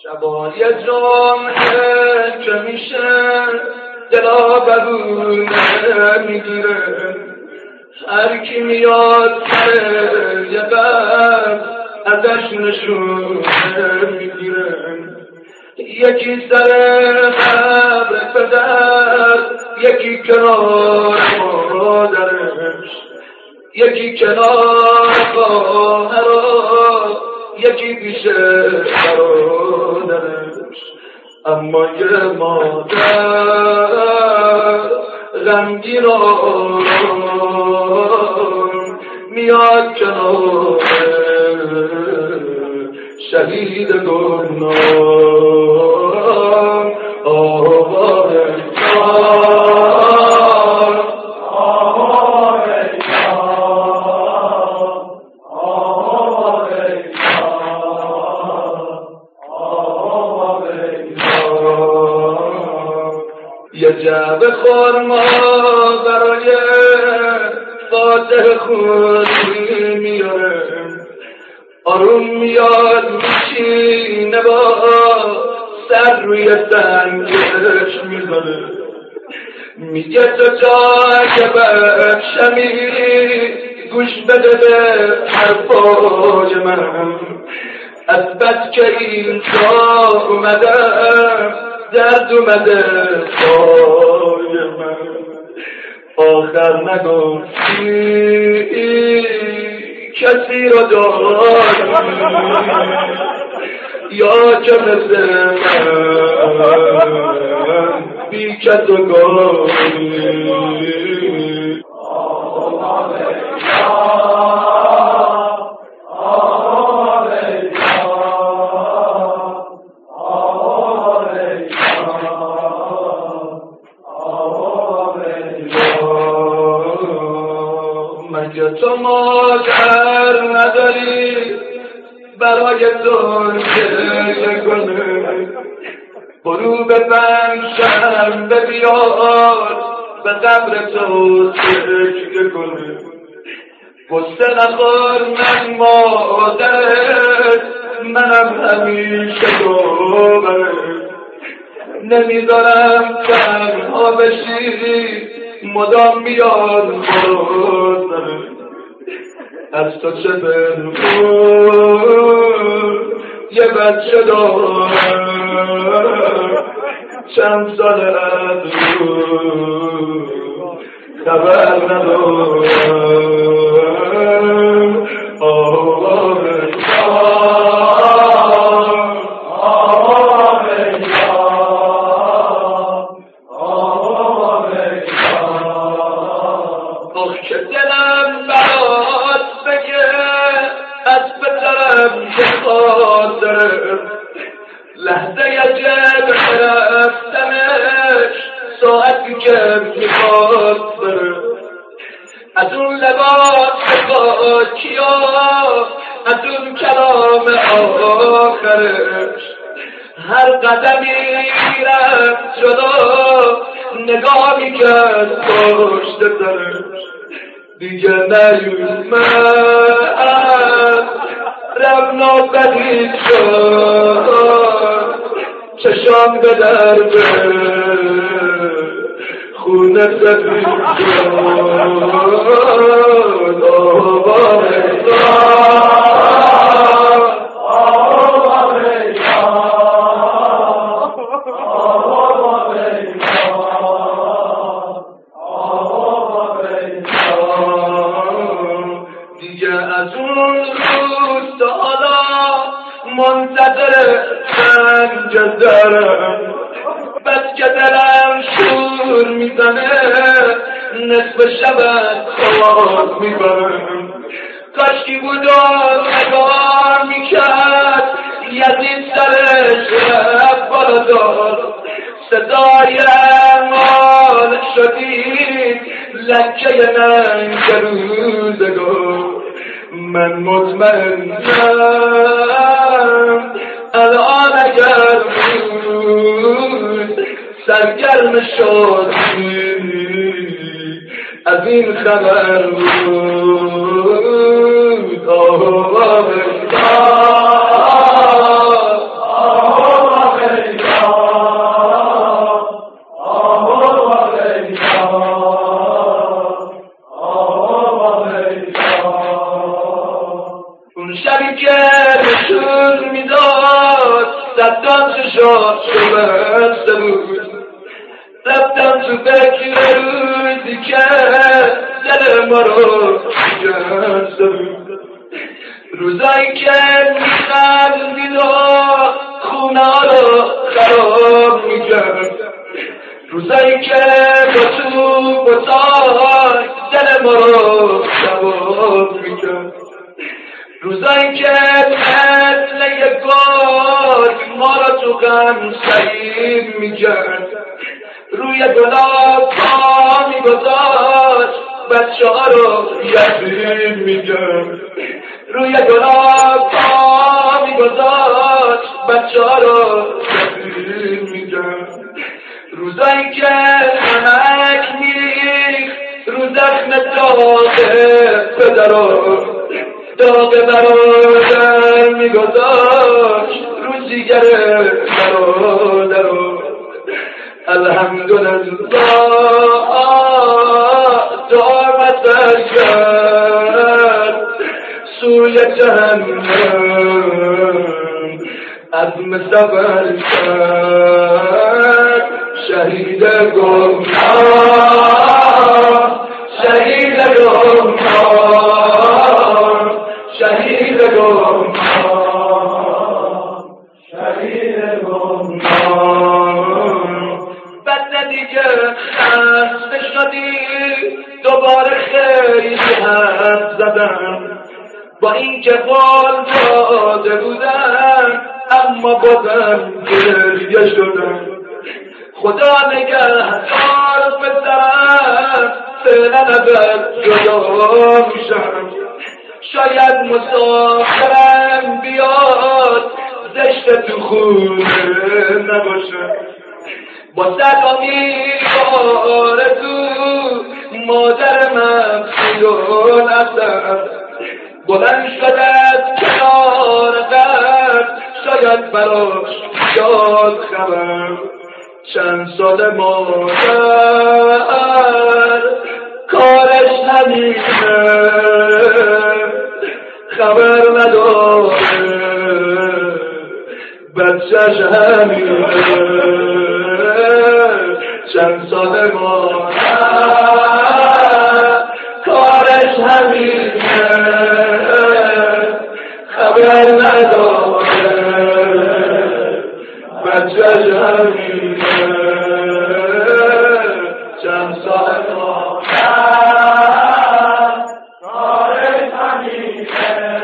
شبای جمعه که میشه دلا برونه میگیره، هر کی میاد سر یه بر ازش نشونه میگیره. یکی سر قبر پدر، یکی کنار مادرش، یکی کنار خواهرها، یکی پیش برادرش. اما یه مادر غمگین میاد کنار شهید گمنام آواره یه جعبه خورما برای فاتح خودی میاره، آروم میاد میشینه با سر روی سنگش میزنه، میگه تو جای بخشمی گوش بده به حرفای من، از بس که اینجا اومدم درد اومده پای من. آخر نگفتی کسی رو داری یا که مثل من بی کس و گاری. مگه تو مادر نداری برای تو گریه کنه؟ برو به پنجشنبه بیار به قبر تو سجده کنه. قصه نخور من مادرت، منم همیشه دوبرت، نمیذارم تنها بشی مدام میاد خودم. از تو چه بنخور یه بچه دارم، چند سال از خبر ندارم. که دلم برات بگه از بترم که خاطره، لحظه جد رفتمش ساعتی که میخواد بره. از اون لباس خاکیا، از اون کلام آخرش، هر قدمی رفت جدا نگاه میکرد پشت سرش. دیگه نیومد رفنا بدید شد، چشام به درد خونه سفید شد. دیگه از اون روز تا حالا منتظر سنجدرم، بس که دلم شور میزنه نصف شبت خواب میبرم. کاشکی بود و نگاه میکرد یزید سرش رفت بالا دار، صدای مال شدید لکه ننگ روزگار. من مطمئنم الان اگر بود سرگرم شدی از این خبر بود. صدام چشات شبسته بود. رفتم تو فکر روزی که دل ما رو شکسته بود. روزایی که میخندید و خونه رو خراب میکرد. روزایی که با تو بزرگ دل ما رو شباب میکرد. روزایی که مثل یک گل ما را تو غم سعید میکرد. روی گلاب پا میگذاشت بچه ها رو یتیم میکرد. روی گلاب پا میگذاشت بچه ها رو یتیم میکرد. روزایی که نمک میریخت رو زخم داغ پدرو، داغ برادر میگذاشت رو جیگر برادرو. الحمدلله دامت کرد سوی جهنم، عزم سفر کرد شهید گمنام، شهید گمنام، شهید گمنام، شهید گمنام. بعد دیگه خسته شدی دوباره خیلی حرف زدم، با این که قول داده بودم اما بازم گریه شدم. خدا نگهدار پسرم فعلا ازت جدا میشم. شاید مسافرم بیاد زشت تو خونه نباشم. با صدامی آرزو مادر من خیال ازم بلند شد از کنار قبر، شاید براش بیاد خبر. چند سال مادر کارش همینه، خبر نداره بچهش همینه. چند سال مادر کارش همینه، خبر نداره بچهش همینه. چند سال مادر کارش همینه،